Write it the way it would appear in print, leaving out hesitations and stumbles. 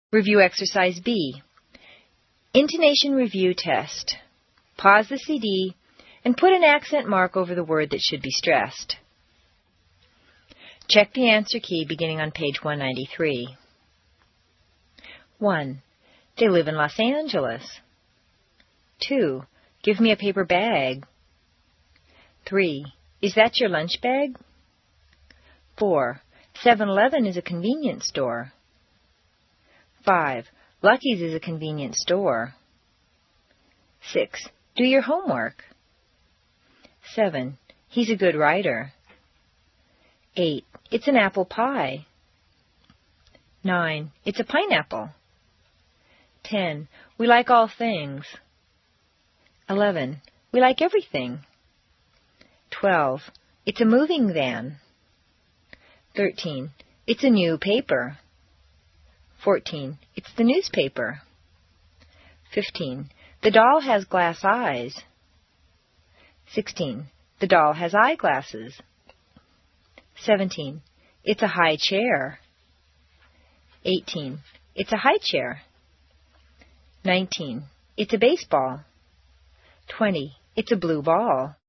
Review Exercise B. Intonation Review Test. Pause the CD and put an accent mark over the word that should be stressed. Check the answer key beginning on page 193. 1. They live in Los Angeles. 2. Give me a paper bag. 3. Is that your lunch bag? 4. 7-Eleven is a convenience store. 5. Lucky's is a convenience store. 6. Do your homework. 7. He's a good writer. 8. It's an apple pie. 9. It's a pineapple. 10. We like all things. 11. We like everything. 12. It's a moving van. 13. It's a new paper. 14. It's the newspaper. 15. The doll has glass eyes. 16. The doll has eyeglasses. 17. It's a high chair. 18. It's a high chair. 19. It's a baseball. 20. It's a blue ball.